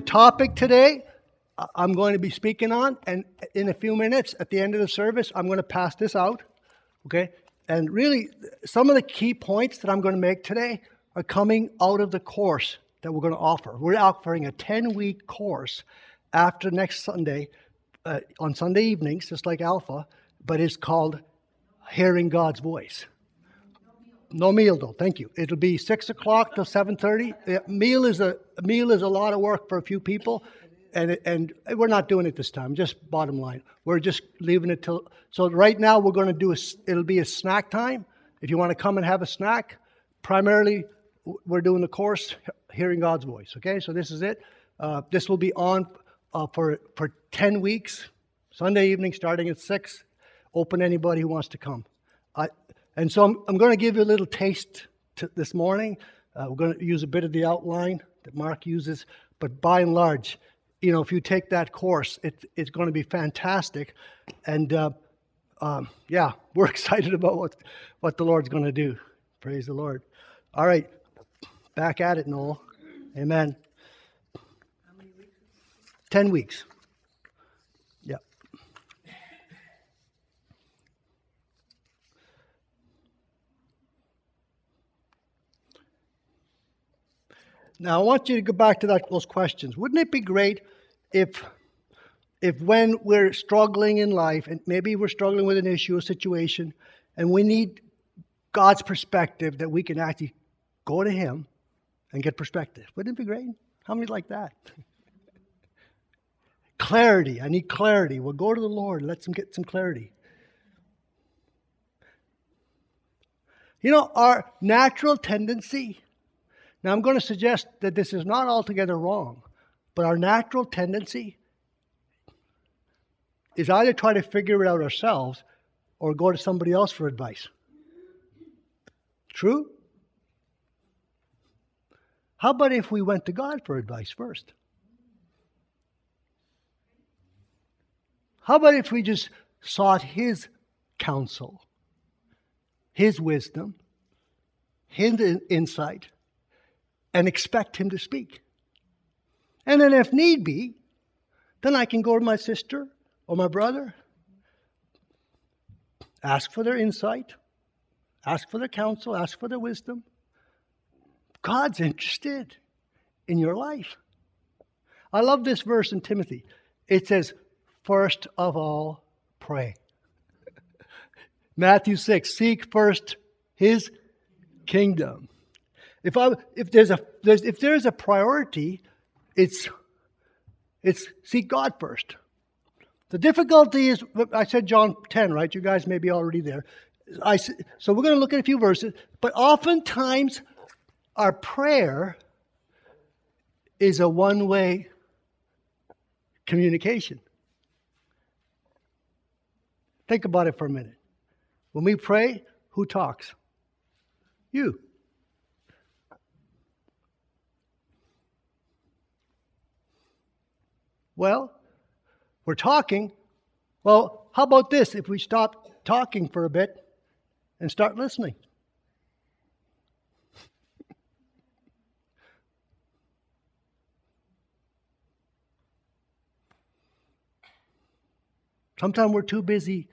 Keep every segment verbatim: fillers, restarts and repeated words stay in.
topic today uh, I'm going to be speaking on, and in a few minutes at the end of the service, I'm going to pass this out, okay? And really, some of the key points that I'm going to make today are coming out of the course that we're going to offer. We're offering a ten-week course after next Sunday, uh, on Sunday evenings, just like Alpha, but it's called Hearing God's Voice. No meal, though. Thank you. It'll be six o'clock till seven thirty. A meal is a, a meal is a lot of work for a few people, and and we're not doing it this time. Just bottom line, we're just leaving it till. So right now we're going to do a. It'll be a snack time. If you want to come and have a snack, primarily we're doing the course Hearing God's Voice. Okay, so this is it. Uh, this will be on uh, for for ten weeks, Sunday evening, starting at six. Open to anybody who wants to come. I. And so I'm, I'm going to give you a little taste to this morning. Uh, we're going to use a bit of the outline that Mark uses. But by and large, you know, if you take that course, it, it's going to be fantastic. And, uh, um, yeah, we're excited about what, what the Lord's going to do. Praise the Lord. All right. Back at it, Noel. Amen. How many weeks? Ten weeks. Yeah. Now, I want you to go back to that, those questions. Wouldn't it be great if, if when we're struggling in life, and maybe we're struggling with an issue, a situation, and we need God's perspective, that we can actually go to Him and get perspective? Wouldn't it be great? How many like that? Clarity. I need clarity. Well, go to the Lord. Let Him get some clarity. You know, our natural tendency... Now, I'm going to suggest that this is not altogether wrong, but our natural tendency is either try to figure it out ourselves or go to somebody else for advice. True? How about if we went to God for advice first? How about if we just sought His counsel, His wisdom, His insight, and expect Him to speak? And then if need be, then I can go to my sister or my brother, ask for their insight, ask for their counsel, ask for their wisdom. God's interested in your life. I love this verse in Timothy. It says, first of all, pray. Matthew six, seek first His kingdom. If I if there's a there's, if there's a priority, it's it's seek God first. The difficulty is, I said John ten, right? You guys may be already there. I so we're going to look at a few verses, but oftentimes our prayer is a one-way communication. Think about it for a minute. When we pray, who talks? You. Well, we're talking. Well, how about this? If we stop talking for a bit and start listening. Sometimes we're too busy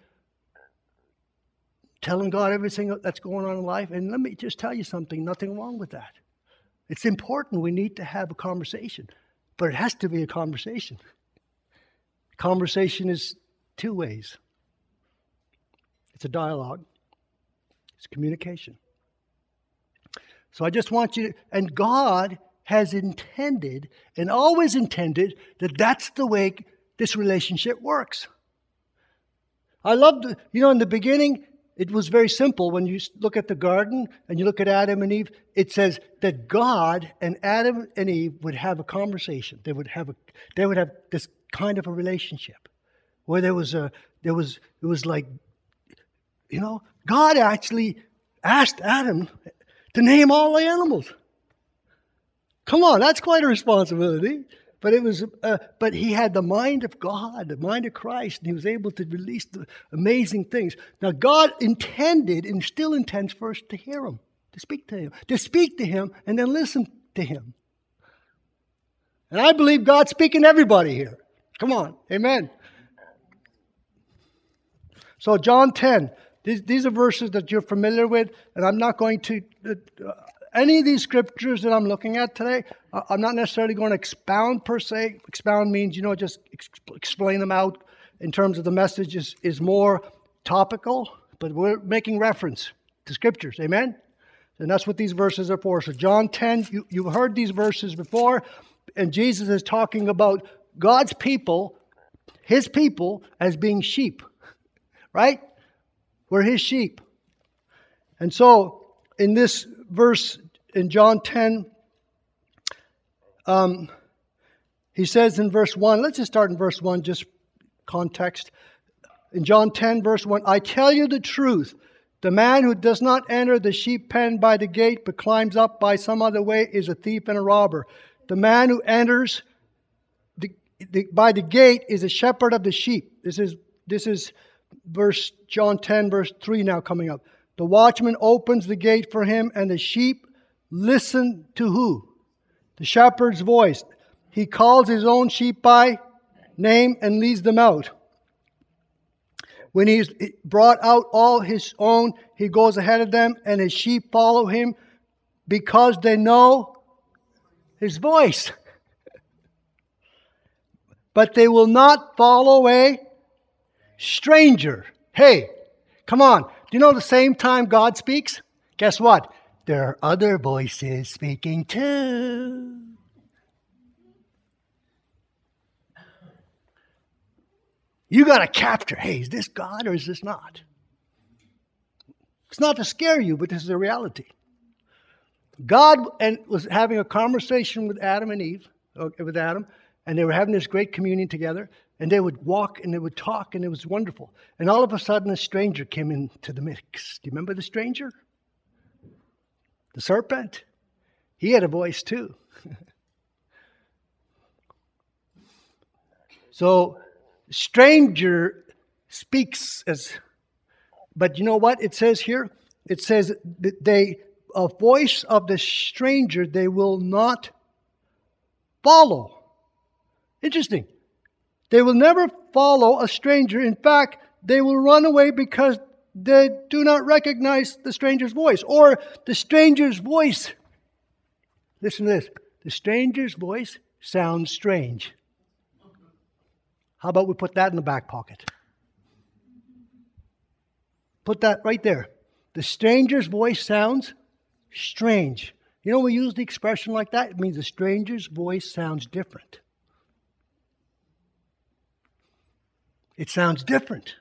telling God everything that's going on in life. And let me just tell you something, nothing wrong with that. It's important. We need to have a conversation. But it has to be a conversation. Conversation is two ways. It's a dialogue. It's communication. So I just want you to, and God has intended and always intended that that's the way this relationship works. I love, the, you know, in the beginning, it was very simple. When you look at the garden and you look at Adam and Eve, it says that God and Adam and Eve would have a conversation. They would have a, they would have this kind of a relationship where there was a, there was, it was like, you know, God actually asked Adam to name all the animals. Come on, that's quite a responsibility. But it was, uh, but he had the mind of God, the mind of Christ, and he was able to release the amazing things. Now, God intended and still intends for us to hear Him, to speak to Him, to speak to Him, and then listen to Him. And I believe God's speaking to everybody here. Come on. Amen. So John ten, these, these are verses that you're familiar with, and I'm not going to, uh, any of these scriptures that I'm looking at today, uh, I'm not necessarily going to expound per se. Expound means, you know, just ex- explain them out in terms of the message is, is more topical, but we're making reference to scriptures. Amen? And that's what these verses are for. So John ten, you, you've heard these verses before, and Jesus is talking about God's people, his people, as being sheep. Right? We're his sheep. And so, in this verse, in John ten, um, he says in verse one, let's just start in verse one, just context. In John ten, verse one, I tell you the truth, the man who does not enter the sheep pen by the gate, but climbs up by some other way, is a thief and a robber. The man who enters the, the, by the gate is a shepherd of the sheep. This is, this is, Verse John ten, verse three now coming up. The watchman opens the gate for him, and the sheep listen to who? The shepherd's voice. He calls his own sheep by name and leads them out. When he's brought out all his own, he goes ahead of them, and his sheep follow him because they know his voice. But they will not follow a stranger. Hey, come on. Do you know the same time God speaks? Guess what? There are other voices speaking too. You got to capture, hey, is this God or is this not? It's not to scare you, but this is a reality. God and was having a conversation with Adam and Eve, with Adam, and they were having this great communion together. And they would walk and they would talk and it was wonderful. And all of a sudden a stranger came into the mix. Do you remember the stranger? The serpent. He had a voice too. So stranger speaks as, but you know what it says here? It says that they, a voice of the stranger they will not follow. Interesting. They will never follow a stranger. In fact, they will run away because they do not recognize the stranger's voice. Or the stranger's voice. Listen to this. The stranger's voice sounds strange. How about we put that in the back pocket? Put that right there. The stranger's voice sounds strange. You know, we use the expression like that. It means the stranger's voice sounds different. It sounds different.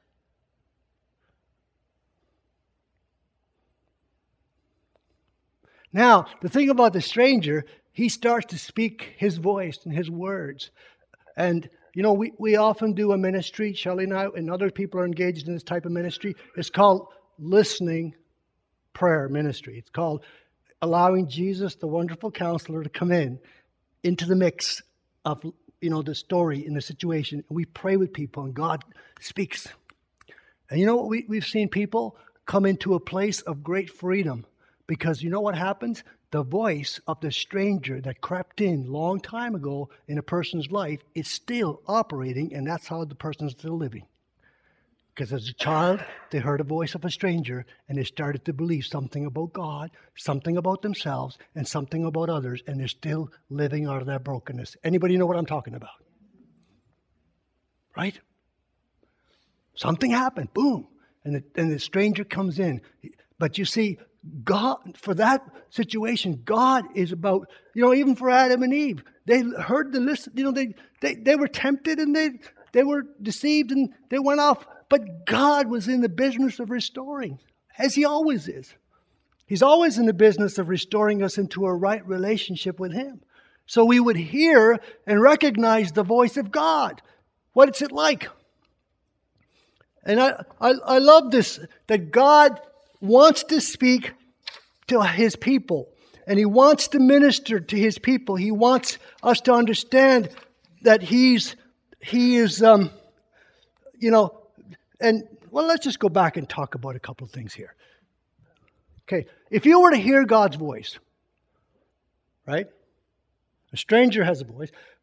Now, the thing about the stranger, he starts to speak his voice and his words. And, you know, we, we often do a ministry, Shelley and I, and other people are engaged in this type of ministry. It's called listening prayer ministry. It's called allowing Jesus, the wonderful counselor, to come in into the mix of, you know, the story in the situation. We pray with people and God speaks. And you know what? We, we've seen people come into a place of great freedom because you know what happens? The voice of the stranger that crept in long time ago in a person's life is still operating, and that's how the person's still living. Because as a child, they heard a voice of a stranger and they started to believe something about God, something about themselves, and something about others, and they're still living out of that brokenness. Anybody know what I'm talking about? Right? Something happened. Boom. And the, and the stranger comes in. But you see, God, for that situation, God is about, you know, even for Adam and Eve, they heard the list, you know, they, they, they were tempted and they, they were deceived and they went off. But God was in the business of restoring, as He always is. He's always in the business of restoring us into a right relationship with Him. So we would hear and recognize the voice of God. What is it like? And I, I, I love this, that God wants to speak to His people. And He wants to minister to His people. He wants us to understand that He's, He is, um, you know, and, well, let's just go back and talk about a couple of things here. Okay, if you were to hear God's voice, right? A stranger has a voice,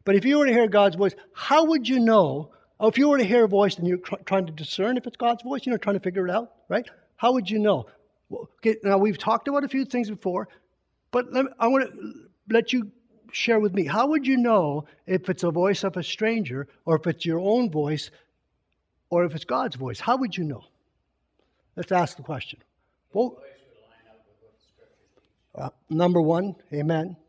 But if you were to hear God's voice, how would you know? Or if you were to hear a voice and you're tr- trying to discern if it's God's voice, you know, trying to figure it out, right? How would you know? Well, okay, now, we've talked about a few things before, but let me, I want to let you share with me. How would you know if it's a voice of a stranger, or if it's your own voice, or if it's God's voice? How would you know? Let's ask the question. Well, uh, number one, amen.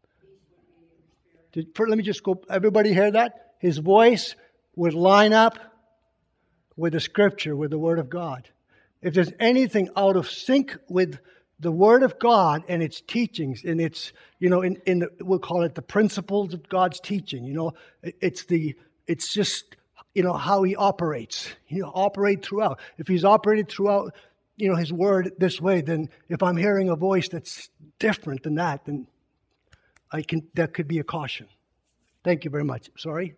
Did, for, let me just go, everybody hear that? His voice would line up with the Scripture, with the Word of God. If there's anything out of sync with the Word of God and its teachings, and its, you know, in, in the, we'll call it the principles of God's teaching, you know, it, it's the, it's just, you know, how He operates. He operate throughout. If He's operated throughout, you know, His Word this way, then if I'm hearing a voice that's different than that, then I can, that could be a caution. Thank you very much. Sorry.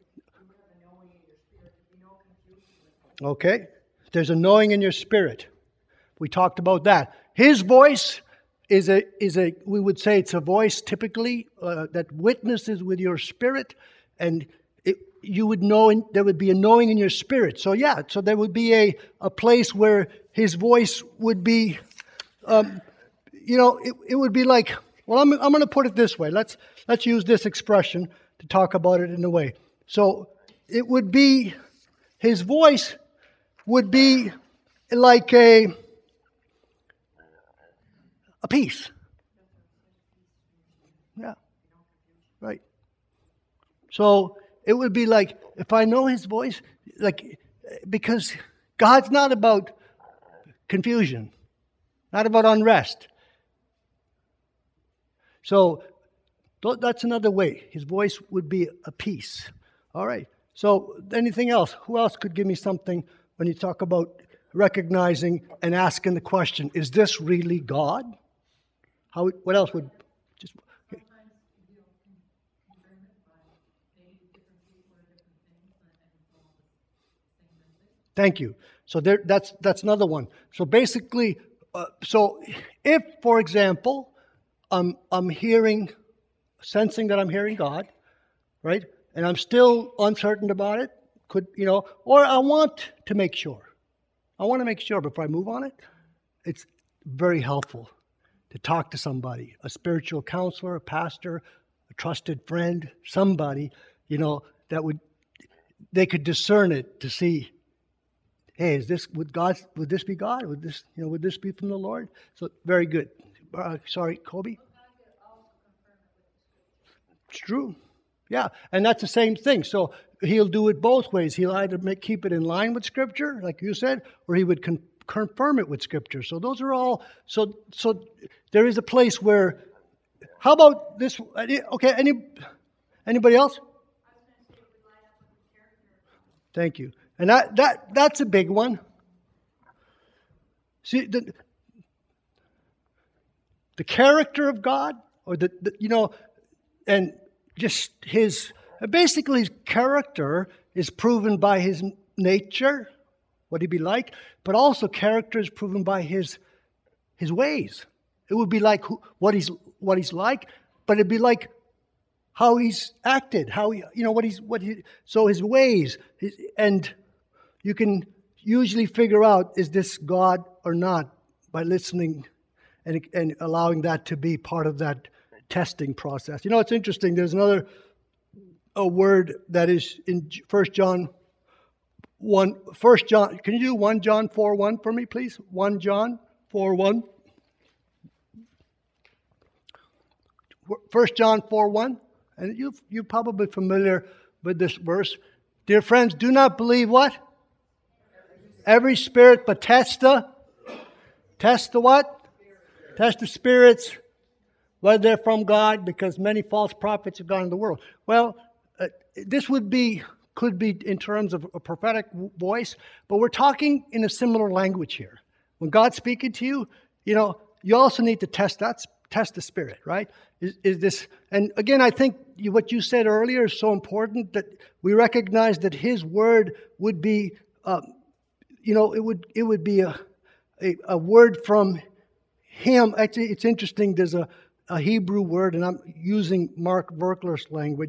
Okay. There's a knowing in your spirit. We talked about that. His voice is a, is a we would say it's a voice typically uh, that witnesses with your spirit, and it, you would know, in, there would be a knowing in your spirit. So yeah, so there would be a, a place where His voice would be, um, you know, it, it would be like, well, I'm, I'm going to put it this way. Let's, let's use this expression to talk about it in a way. So it would be, His voice would be like a, a peace. Yeah. Right. So it would be like, if I know His voice, like, because God's not about confusion, not about unrest. So that's another way. His voice would be a peace. All right. So anything else? Who else could give me something when you talk about recognizing and asking the question, is this really God? How? What else would just... Okay. Thank you. So there, that's that's another one. So basically, uh, so if, for example, I'm I'm hearing, sensing that I'm hearing God, right? And I'm still uncertain about it. Could, you know, or I want to make sure. I want to make sure before I move on it. It's very helpful to talk to somebody, a spiritual counselor, a pastor, a trusted friend, somebody, you know, that would, they could discern it to see, hey, is this, would God, would this be God? Would this, you know, would this be from the Lord? So very good. Uh, sorry, Kobe? It's true. Yeah, and that's the same thing. So He'll do it both ways. He'll either make, keep it in line with Scripture, like you said, or He would con- confirm it with Scripture. So those are all, so so there is a place where, how about this, okay, any anybody else? Thank you. And that, that that's a big one. See, the, the character of God, or the, the you know, and just His, basically His character is proven by His nature, what He'd be like, but also character is proven by His His ways. It would be like who, what He's what He's like, but it'd be like how He's acted, how he, you know what He's what He. So His ways, his, and you can usually figure out, is this God or not, by listening and and allowing that to be part of that testing process. You know, it's interesting. There's another a word that is in First John one. First John. Can you do First John four one for me, please? First John four one. First John four one. And you you're probably familiar with this verse. Dear friends, do not believe what? Every spirit, but test the test the what? Test the spirits, whether they're from God, because many false prophets have gone in the world. Well, uh, this would be, could be in terms of a prophetic voice, but we're talking in a similar language here. When God's speaking to you, you know, you also need to test that, test the spirit, right? Is, is this, and again, I think you, what you said earlier is so important, that we recognize that His word would be, uh, you know, it would it would be a, a a word from Him. Actually, it's interesting. There's a, a Hebrew word, and I'm using Mark Verkler's language.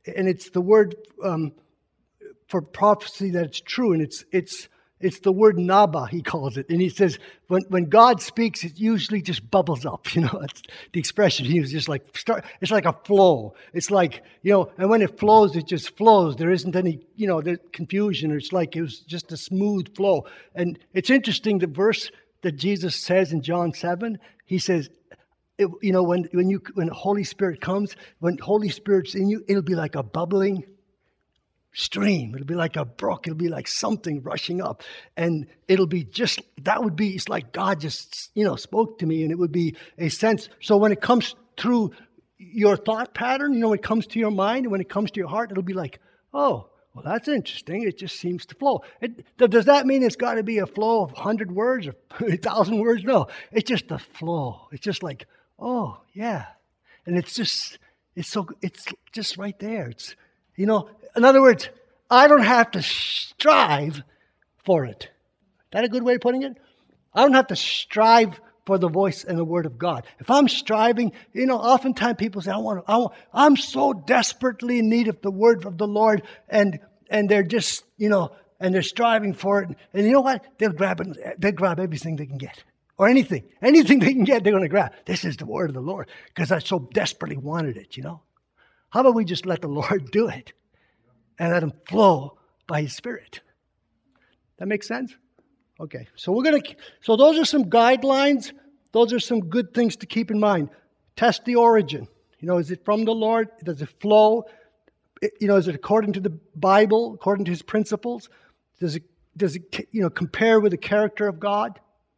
and it's the word um, for prophecy that it's true, and it's it's it's the word naba, he calls it. And he says when when God speaks, it usually just bubbles up. You know, it's the expression he uses, just like start. It's like a flow. It's like, you know, and when it flows, it just flows. There isn't any, you know, the confusion. It's like it was just a smooth flow. And it's interesting, the verse that Jesus says in John seven. He says, it, you know, when when you when the Holy Spirit comes, when Holy Spirit's in you, it'll be like a bubbling stream. It'll be like a brook. It'll be like something rushing up. And it'll be just, that would be, it's like God just, you know, spoke to me, and it would be a sense. So when it comes through your thought pattern, you know, when it comes to your mind and when it comes to your heart, it'll be like, oh, well, that's interesting. It just seems to flow. It, does that mean it's got to be a flow of one hundred words or one thousand words? No, it's just a flow. It's just like, oh, yeah. And it's just, it's so, it's just right there. It's, you know, in other words, I don't have to strive for it. Is that a good way of putting it? I don't have to strive for the voice and the word of God. If I'm striving, you know, oftentimes people say, I want to, I want, I'm so desperately in need of the word of the Lord, and and they're just, you know, and they're striving for it. And you know what? They'll grab it, they'll grab everything they can get. Or anything. Anything they can get, they're going to grab. This is the word of the Lord, because I so desperately wanted it, you know. How about we just let the Lord do it and let him flow by his Spirit? That makes sense? Okay, so we're going to, so those are some guidelines. Those are some good things to keep in mind. Test the origin. You know, is it from the Lord? Does it flow? You know, is it according to the Bible, according to his principles? Does it, does it, you know, compare with the character of God?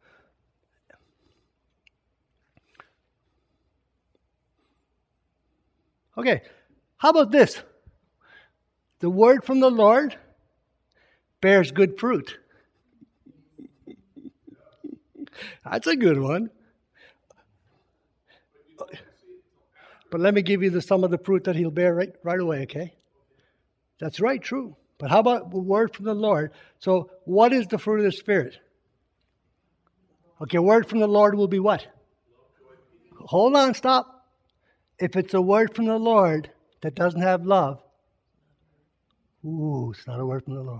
Okay, how about this? The word from the Lord bears good fruit. That's a good one. But let me give you the, some of the fruit that he'll bear right, right away, okay? That's right, true. But how about the word from the Lord? So what is the fruit of the Spirit? Okay, word from the Lord will be what? Hold on, stop. If it's a word from the Lord that doesn't have love, ooh, it's not a word from the Lord.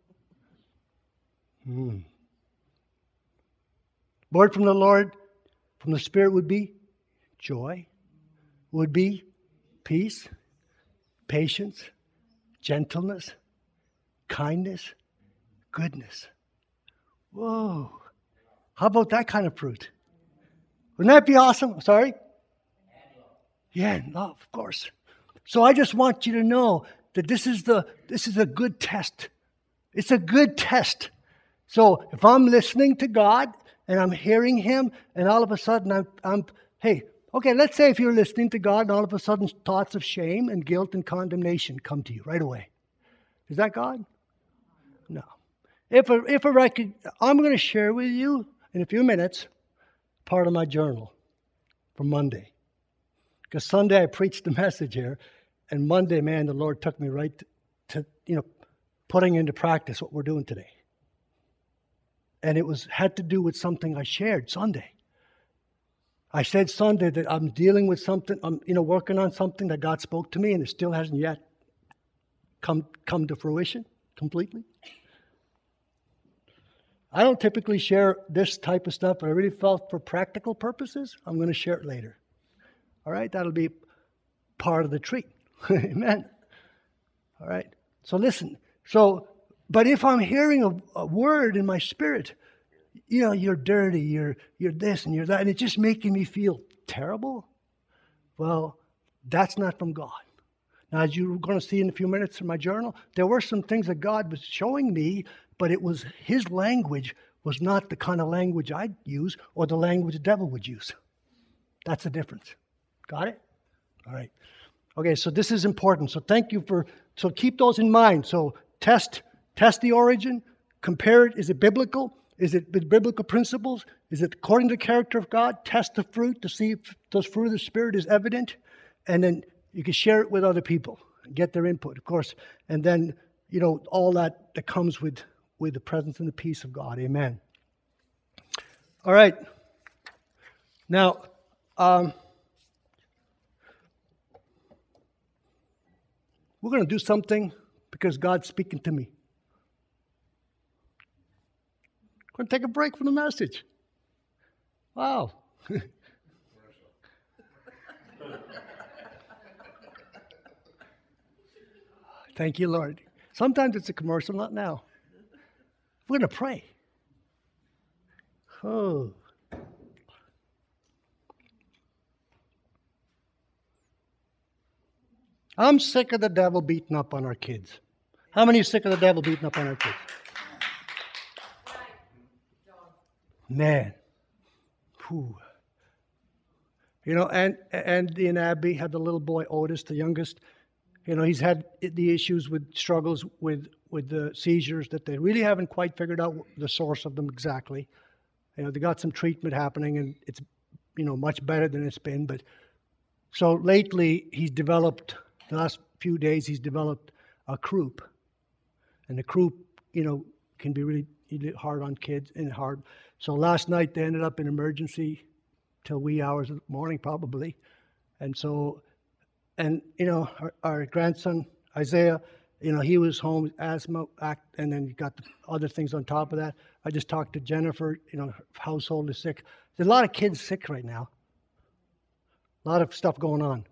Hmm. Word from the Lord, from the Spirit would be joy, would be peace, patience, gentleness, kindness, goodness. Whoa. How about that kind of fruit? Wouldn't that be awesome? Sorry? Yeah, love, of course. So I just want you to know that this is the this is a good test. It's a good test. So if I'm listening to God and I'm hearing him, and all of a sudden I'm, I'm hey, okay, let's say if you're listening to God and all of a sudden thoughts of shame and guilt and condemnation come to you right away. Is that God? No. If a, if a record, I'm going to share with you in a few minutes part of my journal from Monday. Because Sunday I preached the message here, and Monday, man, the Lord took me right to, to, you know, putting into practice what we're doing today. And it was had to do with something I shared Sunday. I said Sunday that I'm dealing with something, I'm, you know, working on something that God spoke to me, and it still hasn't yet come come to fruition completely. I don't typically share this type of stuff, but I really felt for practical purposes, I'm going to share it later. All right, that'll be part of the treat. Amen. All right. So listen. So, but if I'm hearing a, a word in my spirit, you know, you're dirty, you're you're this and you're that, and it's just making me feel terrible. Well, that's not from God. Now, as you're going to see in a few minutes in my journal, there were some things that God was showing me, but it was his language was not the kind of language I'd use or the language the devil would use. That's the difference. Got it? All right. Okay, so this is important. So thank you for, so keep those in mind. So test, test the origin, compare it. Is it biblical? Is it with biblical principles? Is it according to the character of God? Test the fruit to see if those fruit of the Spirit is evident. And then you can share it with other people and get their input, of course. And then, you know, all that, that comes with, with the presence and the peace of God. Amen. All right. Now, um, we're going to do something because God's speaking to me. I'm going to take a break from the message. Wow. Thank you, Lord. Sometimes it's a commercial, not now. We're going to pray. Oh. I'm sick of the devil beating up on our kids. How many are sick of the devil beating up on our kids? Man. Whew. You know, and Andy and Abby had the little boy, Otis, the youngest. You know, he's had the issues with struggles with, with the seizures that they really haven't quite figured out the source of them exactly. You know, they got some treatment happening and it's, you know, much better than it's been. But so lately he's developed, the last few days he's developed a croup. And the croup, you know, can be really, really hard on kids and hard. So last night they ended up in emergency till wee hours of the morning probably. And so, and, you know, our, our grandson, Isaiah, you know, he was home with asthma, act, and then you got the other things on top of that. I just talked to Jennifer, you know, her household is sick. There's a lot of kids sick right now. A lot of stuff going on.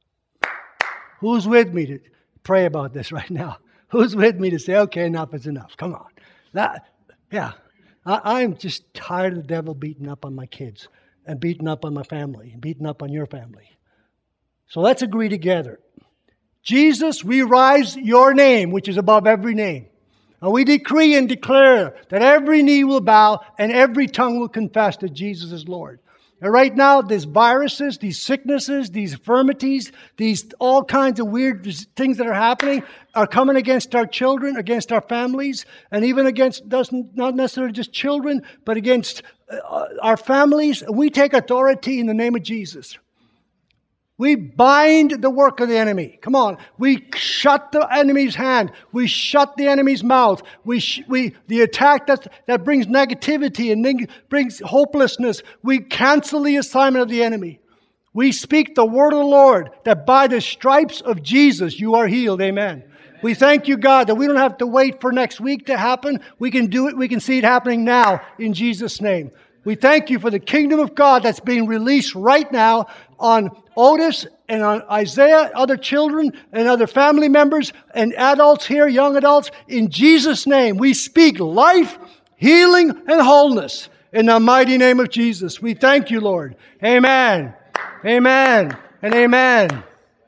Who's with me to pray about this right now? Who's with me to say, okay, enough is enough. Come on. That, yeah. I, I'm just tired of the devil beating up on my kids and beating up on my family and beating up on your family. So let's agree together. Jesus, we rise your name, which is above every name. And we decree and declare that every knee will bow and every tongue will confess that Jesus is Lord. And right now, these viruses, these sicknesses, these infirmities, these all kinds of weird things that are happening are coming against our children, against our families, and even against, doesn't not necessarily just children, but against uh, our families. We take authority in the name of Jesus. We bind the work of the enemy. Come on. We shut the enemy's hand. We shut the enemy's mouth. We, sh- we, the attack that, that brings negativity and neg- brings hopelessness. We cancel the assignment of the enemy. We speak the word of the Lord that by the stripes of Jesus you are healed. Amen. We thank you, God, that we don't have to wait for next week to happen. We can do it. We can see it happening now in Jesus' name. We thank you for the kingdom of God that's being released right now on Otis and on Isaiah, other children and other family members and adults here, young adults. In Jesus' name, we speak life, healing, and wholeness in the mighty name of Jesus. We thank you, Lord. Amen. Amen. And amen.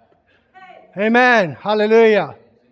Amen. Hallelujah.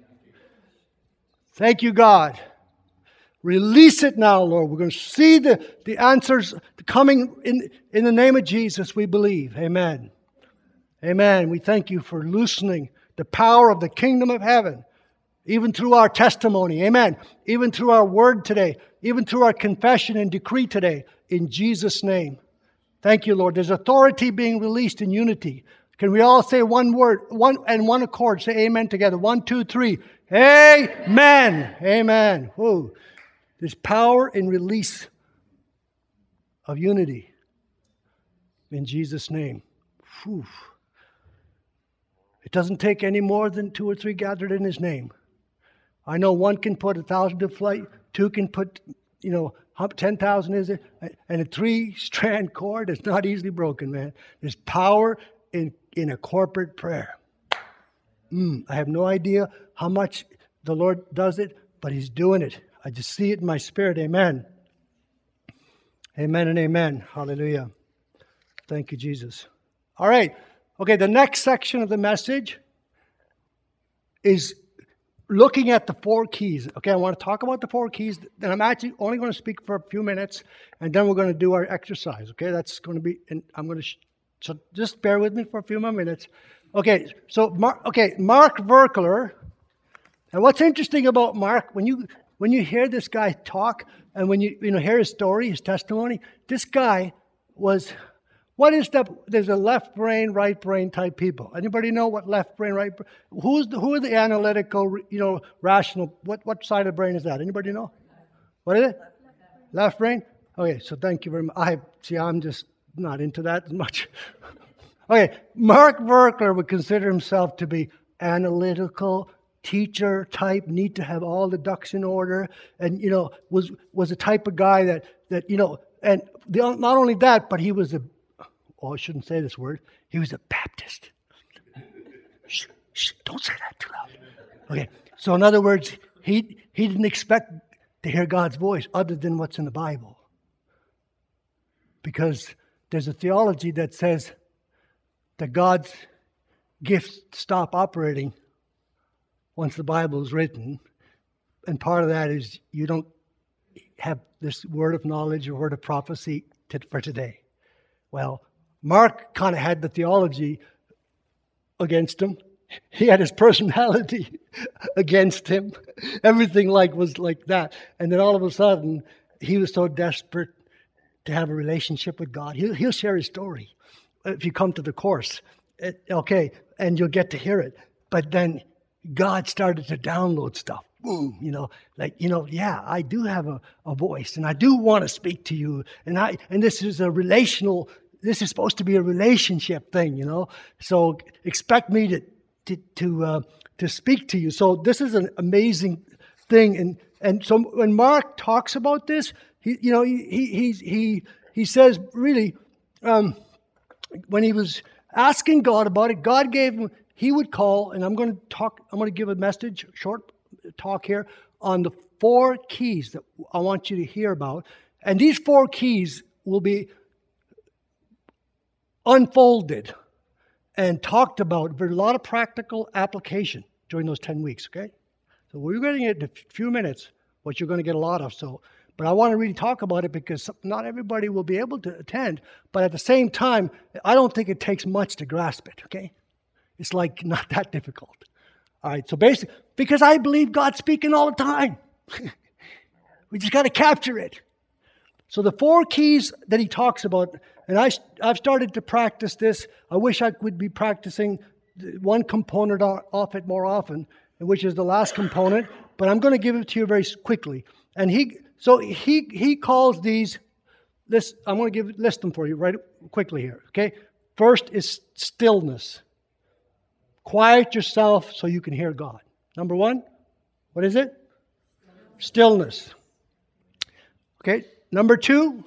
Thank you, God. Release it now, Lord. We're going to see the, the answers coming in, in the name of Jesus, we believe. Amen. Amen. We thank you for loosening the power of the kingdom of heaven, even through our testimony. Amen. Even through our word today, even through our confession and decree today, in Jesus' name. Thank you, Lord. There's authority being released in unity. Can we all say one word, one and one accord? Say amen together. One, two, three. Amen. Amen. Whoa. There's power in release of unity in Jesus' name. Whew. It doesn't take any more than two or three gathered in His name. I know one can put a thousand to flight, two can put, you know, ten thousand is it, and a three-strand cord is not easily broken, man. There's power in, in a corporate prayer. Mm, I have no idea how much the Lord does it, but He's doing it. I just see it in my spirit. Amen. Amen and amen. Hallelujah. Thank you, Jesus. All right. Okay, the next section of the message is looking at the four keys. Okay, I want to talk about the four keys. And I'm actually only going to speak for a few minutes, and then we're going to do our exercise. Okay, that's going to be, and I'm going to, sh- so just bear with me for a few more minutes. Okay, so, Mark, okay, Mark Virkler. And what's interesting about Mark, when you when you hear this guy talk, and when you you know hear his story, his testimony, this guy was, what is the, there's a left brain, right brain type people. Anybody know what left brain, right brain? Who's the, who are the analytical, you know, rational, what, what side of the brain is that? Anybody know? What is it? Left brain? Okay, so thank you very much. I see, I'm just not into that as much. Okay, Mark Virkler would consider himself to be analytical, teacher type, need to have all the ducks in order, and you know was was the type of guy that that you know, and the, not only that, but he was a oh I shouldn't say this word. He was a Baptist. Shh, shh, don't say that too loud. Okay, so in other words, he he didn't expect to hear God's voice other than what's in the Bible, because there's a theology that says that God's gifts stop operating once the Bible is written. And part of that is you don't have this word of knowledge or word of prophecy to, for today. Well, Mark kind of had the theology against him. He had his personality against him. Everything like was like that. And then all of a sudden, he was so desperate to have a relationship with God. He'll, he'll share his story if you come to the course. It, okay, and you'll get to hear it. But then God started to download stuff. Boom, you know, like, you know, yeah, I do have a, a voice, and I do want to speak to you. And I and this is a relational, this is supposed to be a relationship thing, you know. So expect me to to to, uh, to speak to you. So this is an amazing thing. And and so when Mark talks about this, he you know he he he he says really um, when he was asking God about it, God gave him, he would call, and I'm going to talk, I'm going to give a message, short talk here, on the four keys that I want you to hear about. And these four keys will be unfolded and talked about with a lot of practical application during those ten weeks, okay? So we're getting it in a few minutes, what you're going to get a lot of. So, but I want to really talk about it because not everybody will be able to attend. But at the same time, I don't think it takes much to grasp it, okay? It's like not that difficult. All right, so basically, because I believe God's speaking all the time. We just got to capture it. So the four keys that he talks about, and I, I've started to practice this. I wish I would be practicing one component off it more often, which is the last component, but I'm going to give it to you very quickly. And he, so he he calls these, this, I'm going to give list them for you right quickly here, okay? First is stillness. Quiet yourself so you can hear God. Number one, what is it? Stillness. Okay, number two.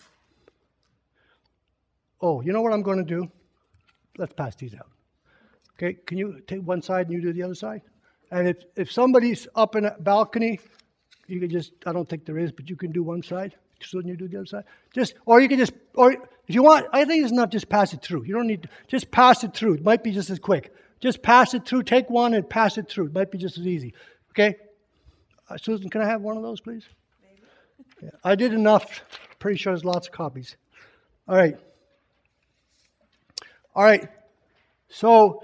Oh, you know what I'm going to do? Let's pass these out. Okay, can you take one side and you do the other side? And if, if somebody's up in a balcony, you can just, I don't think there is, but you can do one side. So you do the other side. Just, or you can just, or if you want, I think it's enough, just pass it through. You don't need to, just pass it through. It might be just as quick. Just pass it through. Take one and pass it through. It might be just as easy. Okay? Uh, Susan, can I have one of those, please? Maybe. Yeah, I did enough. Pretty sure there's lots of copies. All right. All right. So,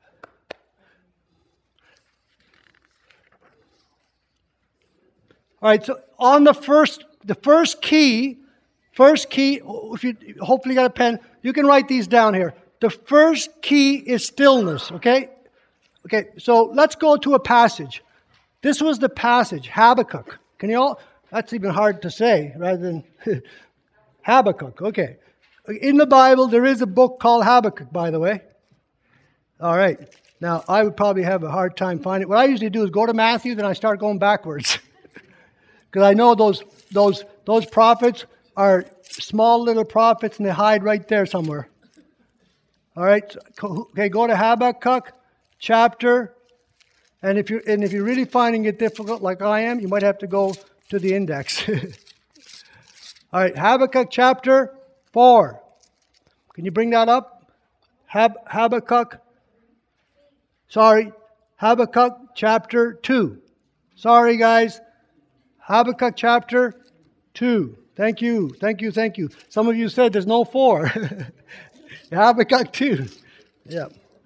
all right. So on the first, the first key, first key. If you hopefully got a pen, you can write these down here. The first key is stillness, okay? Okay, so let's go to a passage. This was the passage, Habakkuk. Can you all, that's even hard to say rather than Habakkuk, okay. In the Bible, there is a book called Habakkuk, by the way. All right. Now, I would probably have a hard time finding it. What I usually do is go to Matthew, then I start going backwards. Because I know those those those prophets are small little prophets and they hide right there somewhere. All right, okay, go to Habakkuk chapter, and if you're and if you're really finding it difficult, like I am, you might have to go to the index. All right, Habakkuk chapter four. Can you bring that up? Hab, Habakkuk. Sorry, Habakkuk chapter two. Sorry, guys. Habakkuk chapter two. Thank you, thank you, thank you. Some of you said there's no four. Habakkuk two. Yeah.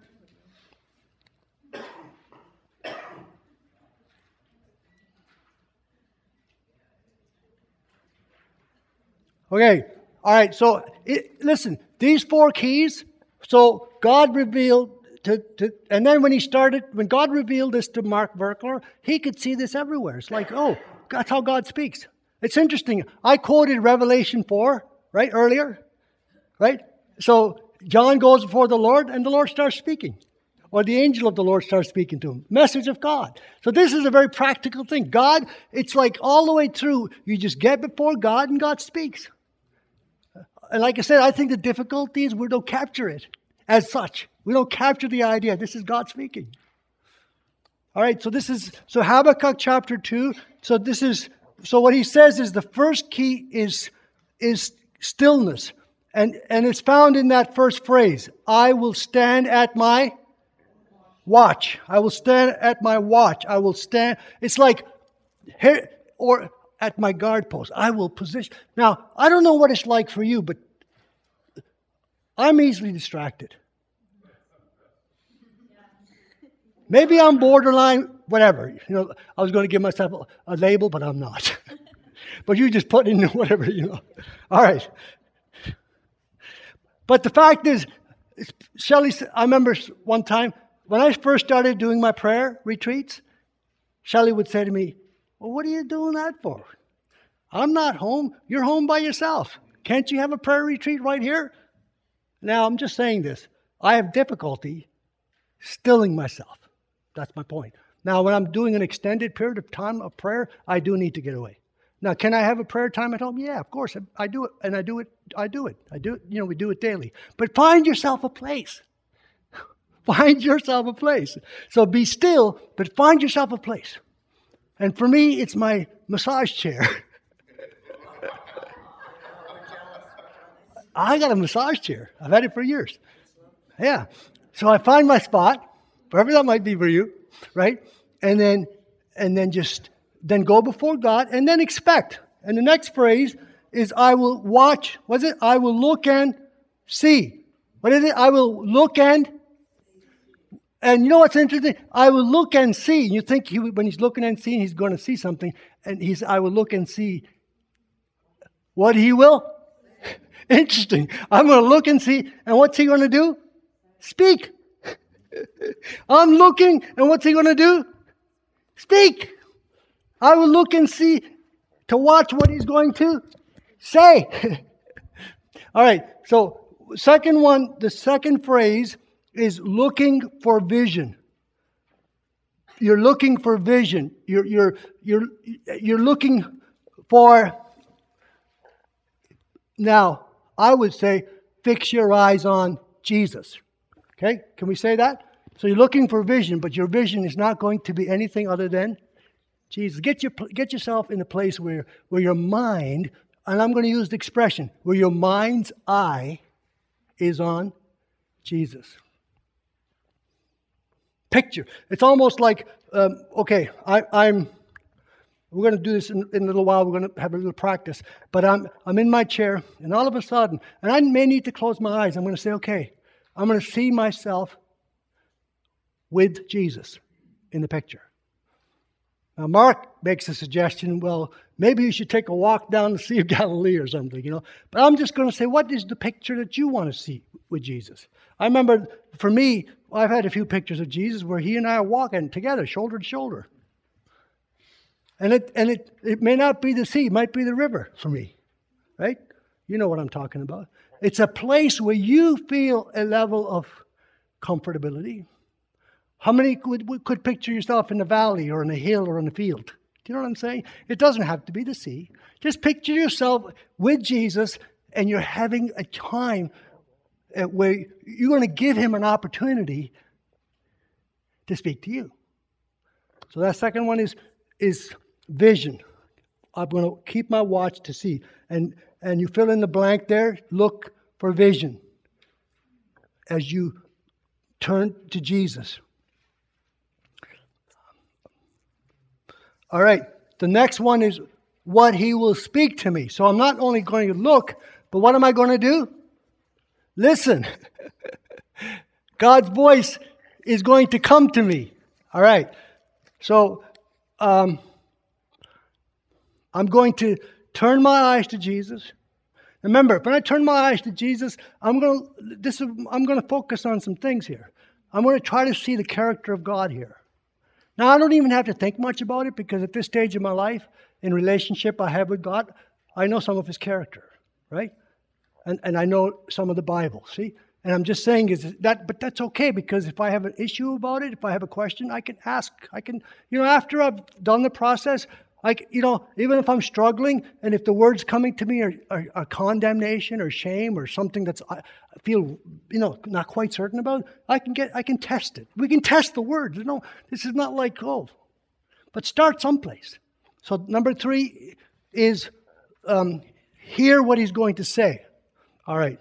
Okay. All right. So it, listen, these four keys. So God revealed to, to, and then when he started, when God revealed this to Mark Verkler, he could see this everywhere. It's like, oh, that's how God speaks. It's interesting. I quoted Revelation four, right, earlier, right? So John goes before the Lord, and the Lord starts speaking. Or the angel of the Lord starts speaking to him. Message of God. So this is a very practical thing. God, it's like all the way through, you just get before God and God speaks. And like I said, I think the difficulty is we don't capture it as such. We don't capture the idea. This is God speaking. All right, so this is, so Habakkuk chapter two. So this is, so what he says is the first key is, is stillness. And, and it's found in that first phrase. I will stand at my watch. I will stand at my watch. I will stand. It's like here or at my guard post. I will position. Now, I don't know what it's like for you, but I'm easily distracted. Maybe I'm borderline, whatever. You know, I was going to give myself a, a label, but I'm not. But you just put in whatever, you know. All right. But the fact is, Shelley, I remember one time, when I first started doing my prayer retreats, Shelley would say to me, well, what are you doing that for? I'm not home. You're home by yourself. Can't you have a prayer retreat right here? Now, I'm just saying this. I have difficulty stilling myself. That's my point. Now, when I'm doing an extended period of time of prayer, I do need to get away. Now, can I have a prayer time at home? Yeah, of course. I do it, and I do it. I do it. I do it. You know, we do it daily. But find yourself a place. Find yourself a place. So be still, but find yourself a place. And for me, it's my massage chair. I got a massage chair. I've had it for years. Yeah. So I find my spot, wherever that might be for you, right? And then, and then just, then go before God and then expect. And the next phrase is, I will watch. What's it? I will look and see. What is it? I will look and And you know what's interesting? I will look and see. You think he, when he's looking and seeing, he's going to see something. And he's, I will look and see what he will. Interesting. I'm going to look and see. And what's he going to do? Speak. I'm looking. And what's he going to do? Speak. I will look and see to watch what he's going to say. All right. So second one, the second phrase is looking for vision. You're looking for vision. You're you're you're you're looking for. Now, I would say, fix your eyes on Jesus. Okay, can we say that? So you're looking for vision, but your vision is not going to be anything other than Jesus. Get your get yourself in a place where where your mind, and I'm going to use the expression, where your mind's eye is on Jesus. Picture. It's almost like, um, okay, I, I'm, we're going to do this in, in a little while. We're going to have a little practice. But I'm I'm in my chair, and all of a sudden, and I may need to close my eyes. I'm going to say, okay, I'm going to see myself with Jesus in the picture. Now, Mark makes a suggestion, well, maybe you should take a walk down the Sea of Galilee or something, you know. But I'm just going to say, what is the picture that you want to see with Jesus? I remember, for me, I've had a few pictures of Jesus where he and I are walking together, shoulder to shoulder. And it and it, it may not be the sea, it might be the river for me, right? You know what I'm talking about. It's a place where you feel a level of comfortability. How many could, could picture yourself in the valley or in a hill or in a field? Do you know what I'm saying? It doesn't have to be the sea. Just picture yourself with Jesus and you're having a time where you're going to give him an opportunity to speak to you. So that second one is, is vision. I'm going to keep my watch to see. And, and you fill in the blank there, look for vision as you turn to Jesus. All right, the next one is what he will speak to me. So I'm not only going to look, but what am I going to do? Listen. God's voice is going to come to me. All right, so um, I'm going to turn my eyes to Jesus. Remember, when I turn my eyes to Jesus, I'm going to this is, I'm going to focus on some things here. I'm going to try to see the character of God here. Now, I don't even have to think much about it because at this stage of my life, in relationship I have with God, I know some of his character, right? And and I know some of the Bible, see? And I'm just saying is that, but that's okay, because if I have an issue about it, if I have a question, I can ask. I can, you know, after I've done the process, I, c- you know, even if I'm struggling, and if the words coming to me are, are, are condemnation or shame or something that's I feel, you know, not quite certain about, I can get, I can test it. We can test the words. You know, this is not like oh, but start someplace. So number three is um, hear what he's going to say. All right.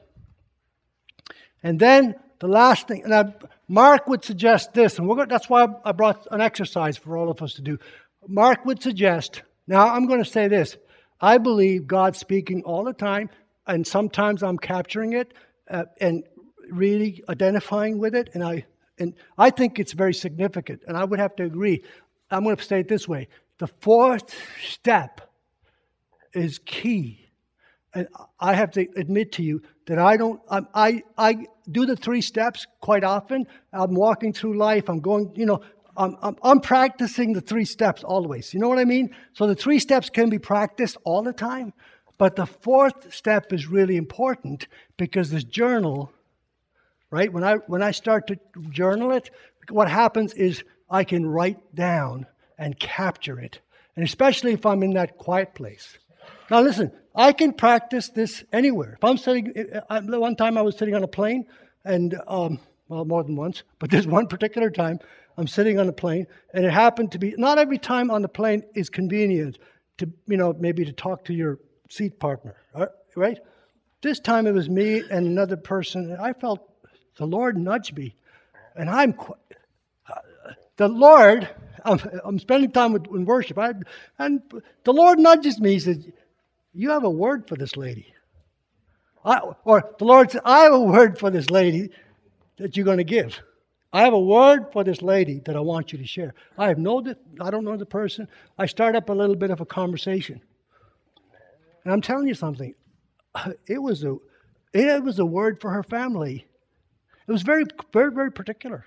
And then the last thing, and I, Mark would suggest this, and we're going, that's why I brought an exercise for all of us to do. Mark would suggest, now I'm going to say this, I believe God's speaking all the time, and sometimes I'm capturing it uh, and really identifying with it, and I and I think it's very significant, and I would have to agree. I'm going to say it this way. The fourth step is key. And I have to admit to you that I don't, I, I, I do the three steps quite often. I'm walking through life. I'm going, you know, I'm, I'm, I'm practicing the three steps always. You know what I mean? So the three steps can be practiced all the time. But the fourth step is really important because this journal, right? When I, when I start to journal it, what happens is I can write down and capture it. And especially if I'm in that quiet place. Now listen, I can practice this anywhere. If I'm sitting, one time I was sitting on a plane, and um, well, more than once, but there's one particular time I'm sitting on a plane, and it happened to be, not every time on the plane is convenient to, you know, maybe to talk to your seat partner, right? This time it was me and another person, and I felt the Lord nudged me, and I'm, qu- the Lord, I'm, I'm spending time with, in worship, I, and the Lord nudges me, he says, you have a word for this lady. I, or the Lord said, I have a word for this lady that you're going to give. I have a word for this lady that I want you to share. I have no, I don't know the person. I start up a little bit of a conversation. And I'm telling you something. It was a, it was a word for her family. It was very, very, very particular.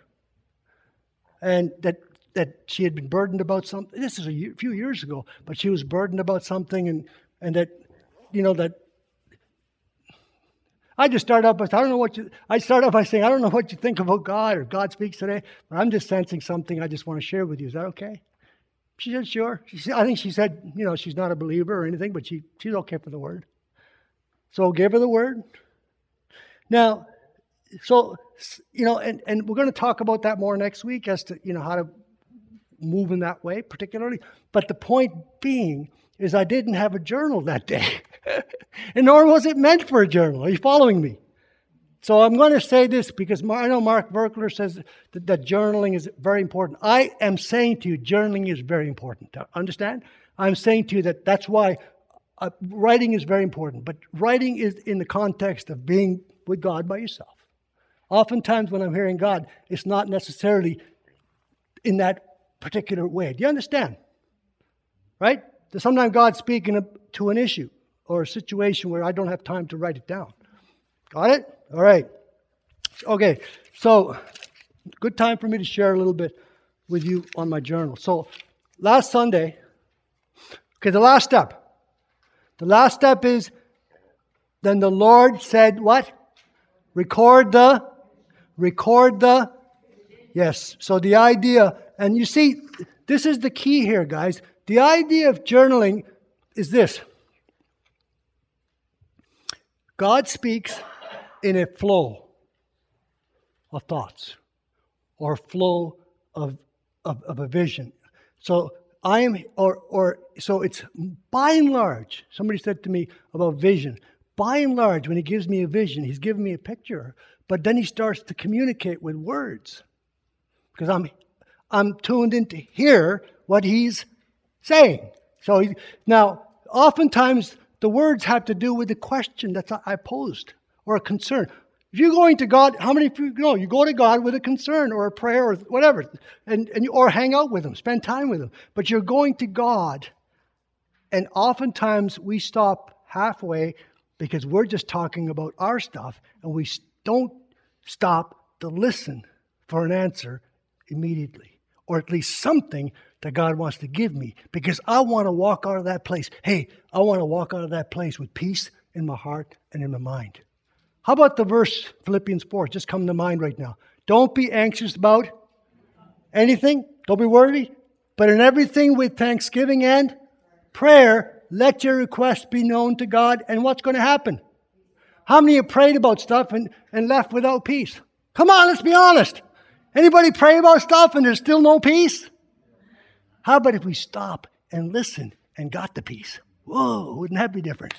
And that, that she had been burdened about something. This is a year, few years ago, but she was burdened about something, and And that, you know, that I just start up with, I don't know what you, I start off by saying, I don't know what you think about God or God speaks today, but I'm just sensing something I just want to share with you. Is that okay? She said, sure. She said, I think she said, you know, she's not a believer or anything, but she she's okay for the word. So give her the word. Now, so, you know, and, and we're going to talk about that more next week as to, you know, how to move in that way particularly. But the point being is I didn't have a journal that day. And nor was it meant for a journal. Are you following me? So I'm going to say this because I know Mark Verkler says that, that journaling is very important. I am saying to you, journaling is very important. Understand? I'm saying to you that that's why uh, writing is very important. But writing is in the context of being with God by yourself. Oftentimes when I'm hearing God, it's not necessarily in that particular way. Do you understand? Right? Sometimes God's speaking to an issue or a situation where I don't have time to write it down. Got it? All right. Okay, so good time for me to share a little bit with you on my journal. So last Sunday, okay, the last step. The last step is, then the Lord said what? Record the, record the, yes. So the idea, and you see, this is the key here, guys. The idea of journaling is this. God speaks in a flow of thoughts or flow of, of, of a vision. So I am, or, or, so it's by and large, somebody said to me about vision. By and large, when he gives me a vision, he's giving me a picture, but then he starts to communicate with words because I'm, I'm tuned in to hear what he's saying. So he, now, oftentimes the words have to do with the question that I posed or a concern. If you're going to God, how many of you know? You go to God with a concern or a prayer or whatever, and, and you, or hang out with Him, spend time with Him. But you're going to God, and oftentimes we stop halfway because we're just talking about our stuff, and we don't stop to listen for an answer immediately, or at least something that God wants to give me, because I want to walk out of that place. Hey, I want to walk out of that place with peace in my heart and in my mind. How about the verse, Philippians four, just come to mind right now. Don't be anxious about anything. Don't be worried. But in everything with thanksgiving and prayer, let your requests be known to God. And what's going to happen? How many have prayed about stuff and, and left without peace? Come on, let's be honest. Anybody pray about stuff and there's still no peace? How about if we stop and listen and got the peace? Whoa, wouldn't that be different?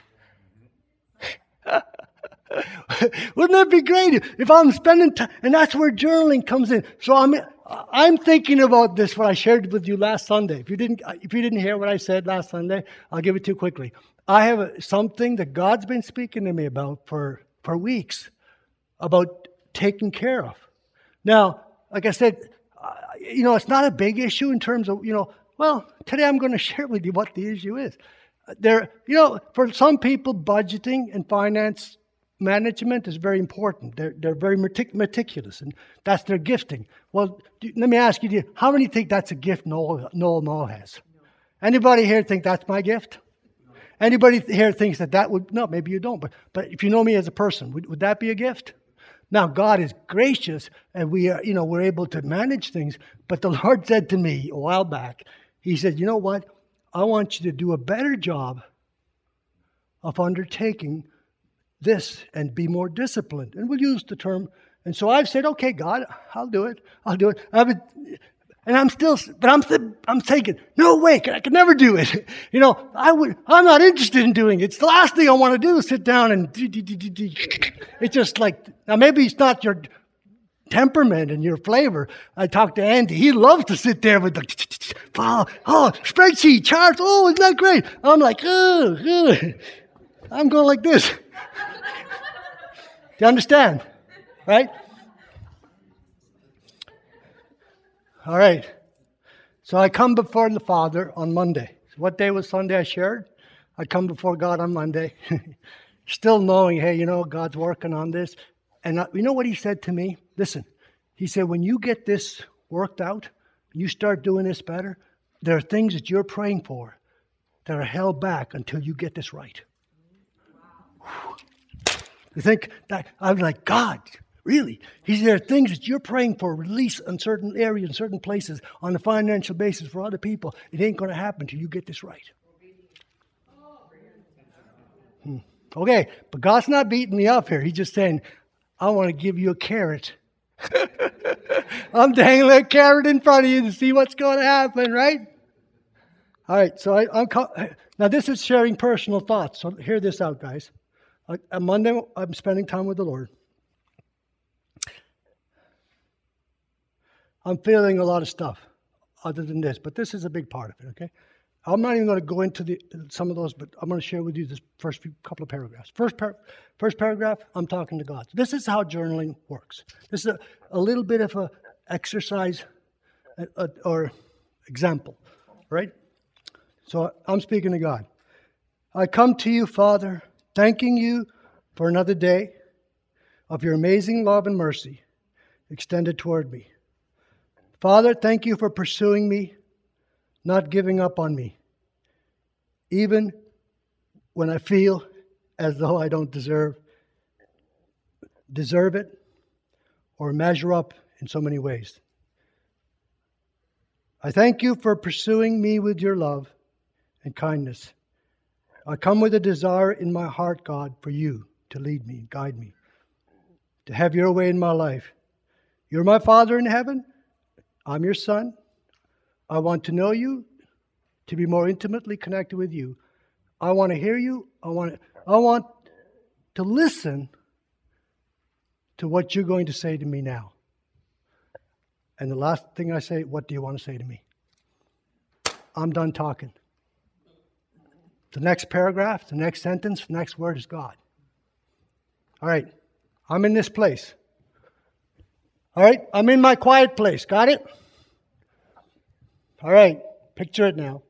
Wouldn't that be great if I'm spending time? And that's where journaling comes in. So I'm I'm thinking about this, what I shared with you last Sunday. If you didn't if you didn't hear what I said last Sunday, I'll give it to you quickly. I have a, something that God's been speaking to me about for, for weeks, about taking care of. Now, like I said, uh, you know, it's not a big issue in terms of, you know, well, today I'm going to share with you what the issue is. There, you know, for some people, budgeting and finance management is very important. They're, they're very metic- meticulous, and that's their gifting. Well, do, let me ask you, how many think that's a gift Noel, Noel Mall has? Anybody here think that's my gift? Anybody here thinks that that would, no, maybe you don't, but but if you know me as a person, would, would that be a gift? Now, God is gracious, and we are, you know, we're able to manage things, but the Lord said to me a while back, He said, you know what? I want you to do a better job of undertaking this and be more disciplined. And we'll use the term. And so I've said, okay, God, I'll do it. I'll do it. I would, and I'm still, but I'm still, I'm thinking, no way, I could never do it. You know, I would, I'm not interested in doing it. It's the last thing I want to do is sit down and, it's just like, now maybe it's not your temperament and your flavor. I talked to Andy. He loves to sit there with the, oh, oh spreadsheet, charts. Oh, isn't that great? I'm like, oh, oh. I'm going like this. Do you understand? Right? All right. So I come before the Father on Monday. So what day was Sunday I shared? I come before God on Monday. Still knowing, hey, you know, God's working on this. And I, you know what He said to me? Listen, He said, when you get this worked out, you start doing this better, there are things that you're praying for that are held back until you get this right. Wow. You think that, I'm like, God, really? He said, there are things that you're praying for release in certain areas, in certain places, on a financial basis for other people. It ain't going to happen until you get this right. Hmm. Okay, but God's not beating me up here. He's just saying, I want to give you a carrot. I'm dangling a carrot in front of you to see what's going to happen, right? All right, so I, I'm now this is sharing personal thoughts. So hear this out, guys. On Monday, I'm spending time with the Lord. I'm feeling a lot of stuff other than this, but this is a big part of it, okay? I'm not even going to go into the, some of those, but I'm going to share with you this first few, couple of paragraphs. First, par- first paragraph, I'm talking to God. This is how journaling works. This is a, a little bit of an exercise a, a, or example, right? So I'm speaking to God. I come to you, Father, thanking you for another day of your amazing love and mercy extended toward me. Father, thank you for pursuing me, not giving up on me, even when I feel as though I don't deserve deserve it or measure up in so many ways. I thank you for pursuing me with your love and kindness. I come with a desire in my heart, God, for you to lead me, guide me, to have your way in my life. You're my Father in heaven. I'm your son. I want to know you, to be more intimately connected with you. I want to hear you. I want to, I want to listen to what you're going to say to me now. And the last thing I say, what do you want to say to me? I'm done talking. The next paragraph, the next sentence, the next word is God. All right, I'm in this place. All right, I'm in my quiet place. Got it? All right, picture it now.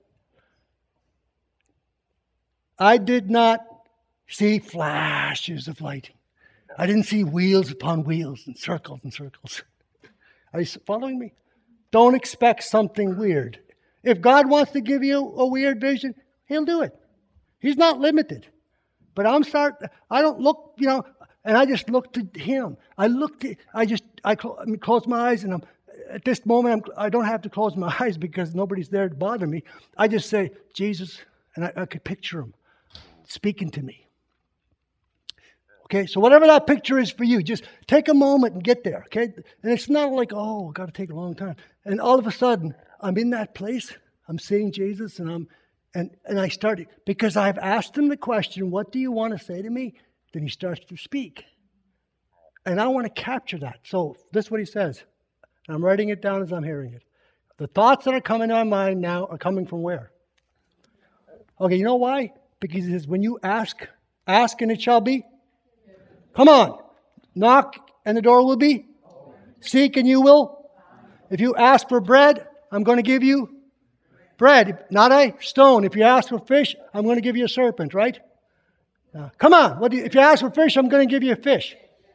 I did not see flashes of lighting. I didn't see wheels upon wheels and circles and circles. Are you following me? Don't expect something weird. If God wants to give you a weird vision, He'll do it. He's not limited. But I'm start. I don't look, you know, And I just looked at him. I looked at, I just, I, clo- I mean, closed my eyes, and I'm, at this moment, I'm, I don't have to close my eyes because nobody's there to bother me. I just say, Jesus, and I, I could picture him speaking to me. Okay, so whatever that picture is for you, just take a moment and get there, okay? And it's not like, oh, got to take a long time. And all of a sudden, I'm in that place. I'm seeing Jesus, and I'm, and, and I started, because I've asked him the question, what do you want to say to me? Then he starts to speak. And I want to capture that. So this is what he says. I'm writing it down as I'm hearing it. The thoughts that are coming to my mind now are coming from where? Okay, you know why? Because he says, when you ask, ask and it shall be. Come on. Knock and the door will be. Seek and you will. If you ask for bread, I'm going to give you bread, not a stone. If you ask for fish, I'm going to give you a serpent, right? Uh, come on. What do you, if you ask for fish, I'm going to give you a fish.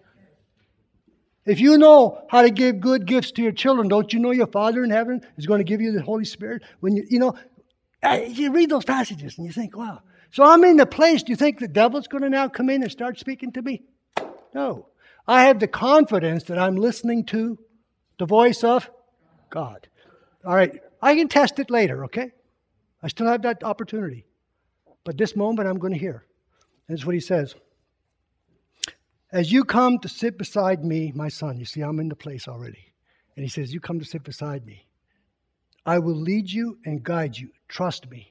If you know how to give good gifts to your children, don't you know your Father in heaven is going to give you the Holy Spirit? When you, you know, you read those passages and you think, wow. So I'm in the place. Do you think the devil's going to now come in and start speaking to me? No. I have the confidence that I'm listening to the voice of God. All right. I can test it later, okay? I still have that opportunity. But this moment I'm going to hear. And that's what he says. As you come to sit beside me, my son, you see, I'm in the place already. And he says, you come to sit beside me. I will lead you and guide you. Trust me.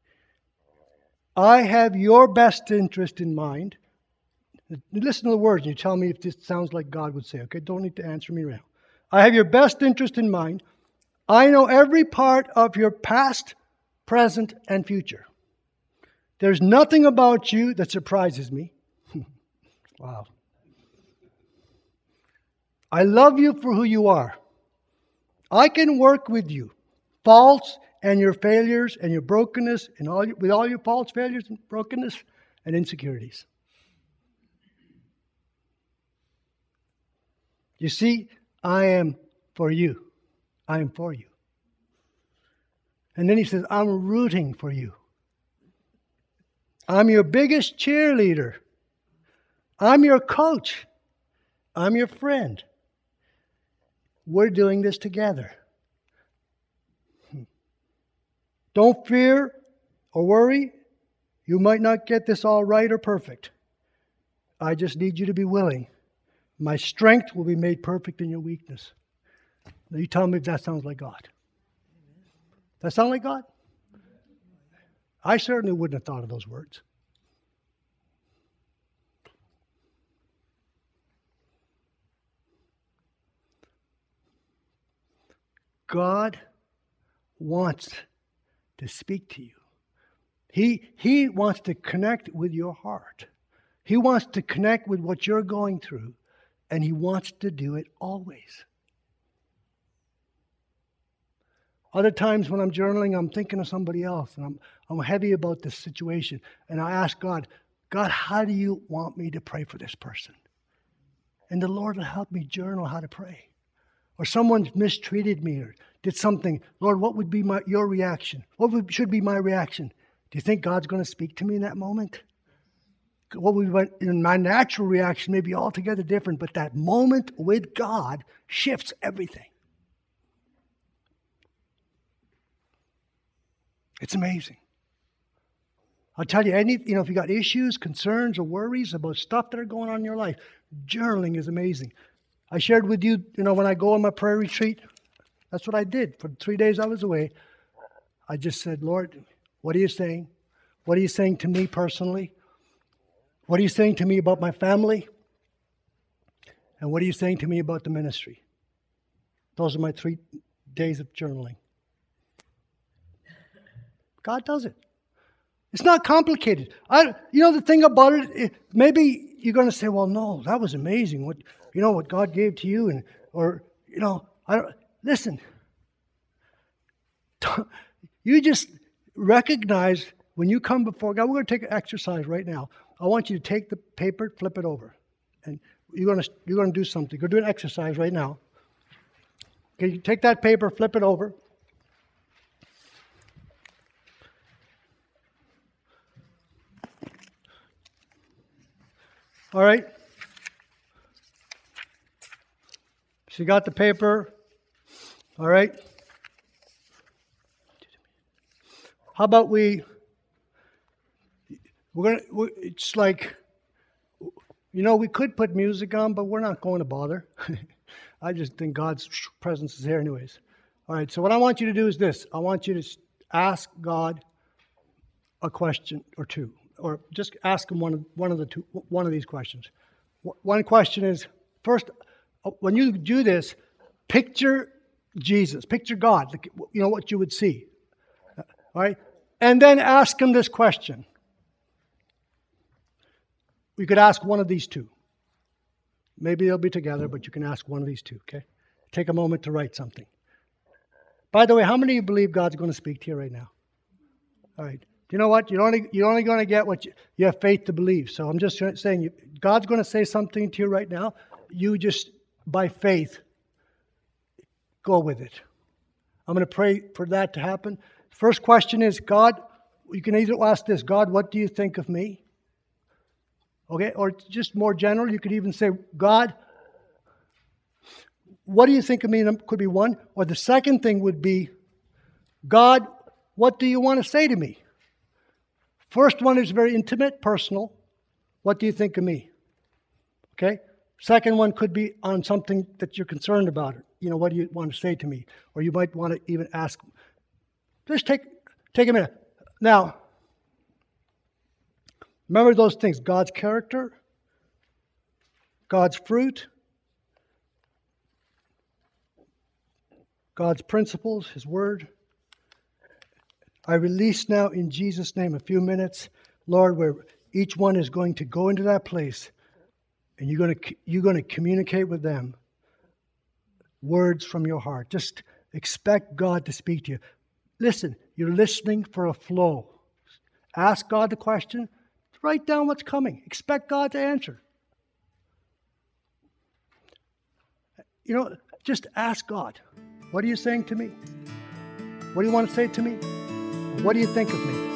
I have your best interest in mind. Listen to the words and you tell me if this sounds like God would say, okay? Don't need to answer me now. I have your best interest in mind. I know every part of your past, present, and future. There's nothing about you that surprises me. Wow. I love you for who you are. I can work with you, faults and your failures and your brokenness, and all your, with all your faults, failures, and brokenness and insecurities. You see, I am for you. I am for you. And then he says, I'm rooting for you. I'm your biggest cheerleader. I'm your coach. I'm your friend. We're doing this together. Don't fear or worry. You might not get this all right or perfect. I just need you to be willing. My strength will be made perfect in your weakness. Now you tell me if that sounds like God. That sound like God? I certainly wouldn't have thought of those words. God wants to speak to you. He, he wants to connect with your heart. He wants to connect with what you're going through, and He wants to do it always. Other times when I'm journaling, I'm thinking of somebody else, and I'm, I'm heavy about this situation, and I ask God, God, how do you want me to pray for this person? And the Lord will help me journal how to pray. Or someone's mistreated me or did something. Lord, what would be my, your reaction? What would, should be my reaction? Do you think God's going to speak to me in that moment? What would be in my natural reaction may be altogether different, but that moment with God shifts everything. It's amazing. I'll tell you, any, you know, if you got issues, concerns, or worries about stuff that are going on in your life, journaling is amazing. I shared with you, you know, when I go on my prayer retreat, that's what I did. For three days I was away. I just said, Lord, what are you saying? What are you saying to me personally? What are you saying to me about my family? And what are you saying to me about the ministry? Those are my three days of journaling. God does it. It's not complicated. I, you know, the thing about it, it, maybe you're going to say, well, no, that was amazing. What, you know, what God gave to you, and or, you know, I don't, listen. You just recognize when you come before God. We're going to take an exercise right now. I want you to take the paper, flip it over, and you're going to you're going to do something. Go do an exercise right now. Okay, you take that paper, flip it over. All right. So you got the paper? All right. How about we, we're going to, it's like, you know, we could put music on, but we're not going to bother. I just think God's presence is here anyways. All right, so what I want you to do is this. I want you to ask God a question or two, or just ask him one of, one of the two, one of these questions. One question is, first, when you do this, picture Jesus, picture God, like, you know, what you would see. All right? And then ask him this question. You could ask one of these two. Maybe they'll be together, but you can ask one of these two, okay? Take a moment to write something. By the way, how many of you believe God's going to speak to you right now? All right. Do you know what? You're only, you're only going to get what you, you have faith to believe. So I'm just saying, you, God's going to say something to you right now. You just, by faith, go with it. I'm going to pray for that to happen. First question is, God, you can either ask this, God, what do you think of me? Okay, or just more general, you could even say, God, what do you think of me? That could be one. Or the second thing would be, God, what do you want to say to me? First one is very intimate, personal. What do you think of me? Okay? Second one could be on something that you're concerned about. You know, what do you want to say to me? Or you might want to even ask. Just take, take a minute. Now, remember those things. God's character, God's fruit, God's principles, His Word. I release now in Jesus' name a few minutes, Lord, where each one is going to go into that place and you're going to, you're going to communicate with them words from your heart. Just expect God to speak to you. Listen, you're listening for a flow. Ask God the question. Write down what's coming. Expect God to answer. You know, just ask God, what are you saying to me? What do you want to say to me? What do you think of me?